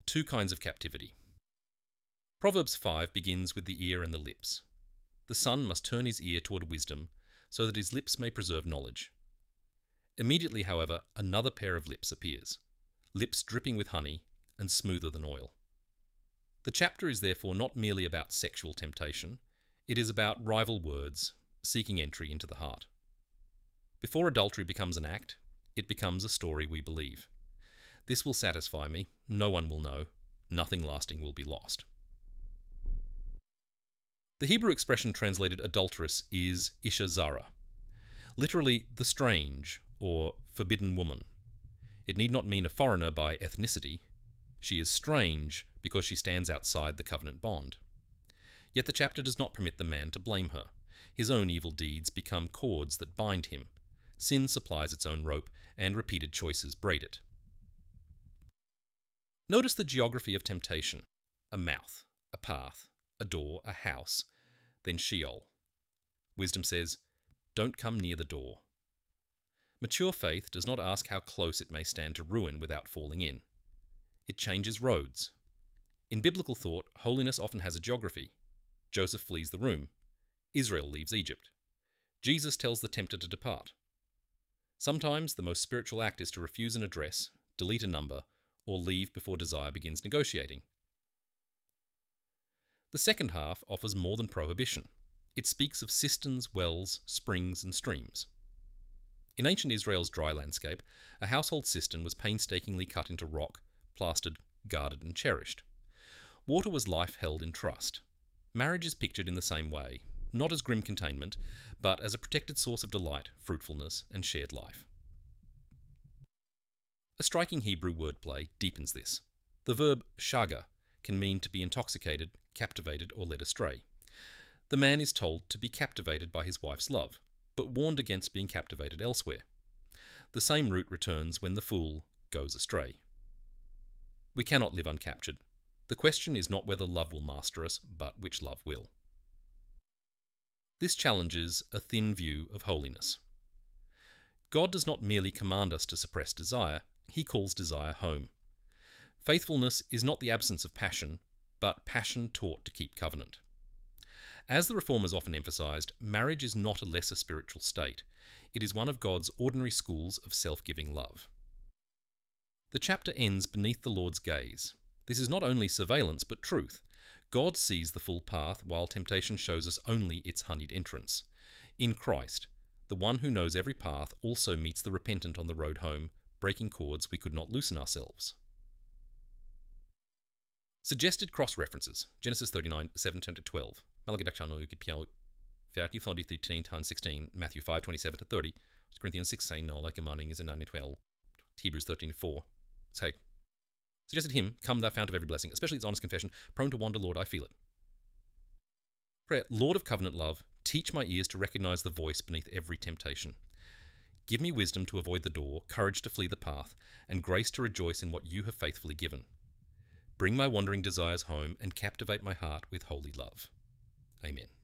two kinds of captivity. Proverbs 5 begins with the ear and the lips. The son must turn his ear toward wisdom, so that his lips may preserve knowledge. Immediately, however, another pair of lips appears, lips dripping with honey and smoother than oil. The chapter is therefore not merely about sexual temptation, it is about rival words seeking entry into the heart. Before adultery becomes an act, it becomes a story we believe. This will satisfy me, no one will know, nothing lasting will be lost. The Hebrew expression translated adulteress is Isha Zara, literally the strange or forbidden woman. It need not mean a foreigner by ethnicity. She is strange because she stands outside the covenant bond. Yet the chapter does not permit the man to blame her. His own evil deeds become cords that bind him. Sin supplies its own rope, and repeated choices braid it. Notice the geography of temptation: a mouth, a path, a door, a house, then Sheol. Wisdom says, don't come near the door. Mature faith does not ask how close it may stand to ruin without falling in. It changes roads. In biblical thought, holiness often has a geography. Joseph flees the room. Israel leaves Egypt. Jesus tells the tempter to depart. Sometimes the most spiritual act is to refuse an address, delete a number, or leave before desire begins negotiating. The second half offers more than prohibition. It speaks of cisterns, wells, springs, and streams. In ancient Israel's dry landscape, a household cistern was painstakingly cut into rock, plastered, guarded, and cherished. Water was life held in trust. Marriage is pictured in the same way, not as grim containment, but as a protected source of delight, fruitfulness, and shared life. A striking Hebrew wordplay deepens this. The verb shaga can mean to be intoxicated, captivated, or led astray. The man is told to be captivated by his wife's love, but warned against being captivated elsewhere. The same root returns when the fool goes astray. We cannot live uncaptured. The question is not whether love will master us, but which love will. This challenges a thin view of holiness. God does not merely command us to suppress desire, he calls desire home. Faithfulness is not the absence of passion, but passion taught to keep covenant. As the Reformers often emphasized, marriage is not a lesser spiritual state. It is one of God's ordinary schools of self-giving love. The chapter ends beneath the Lord's gaze. This is not only surveillance, but truth. God sees the full path, while temptation shows us only its honeyed entrance. In Christ, the one who knows every path also meets the repentant on the road home, breaking cords we could not loosen ourselves. Suggested cross-references: Genesis 39, 7-12, Malachi 13-16, Matthew 5, 27-30, Corinthians 6, 9, Hebrews 13-4. Say, suggested hymn, Come thou fount of every blessing, especially its honest confession, prone to wander, Lord, I feel it. Prayer: Lord of covenant love, teach my ears to recognize the voice beneath every temptation. Give me wisdom to avoid the door, courage to flee the path, and grace to rejoice in what you have faithfully given. Bring my wandering desires home and captivate my heart with holy love. Amen.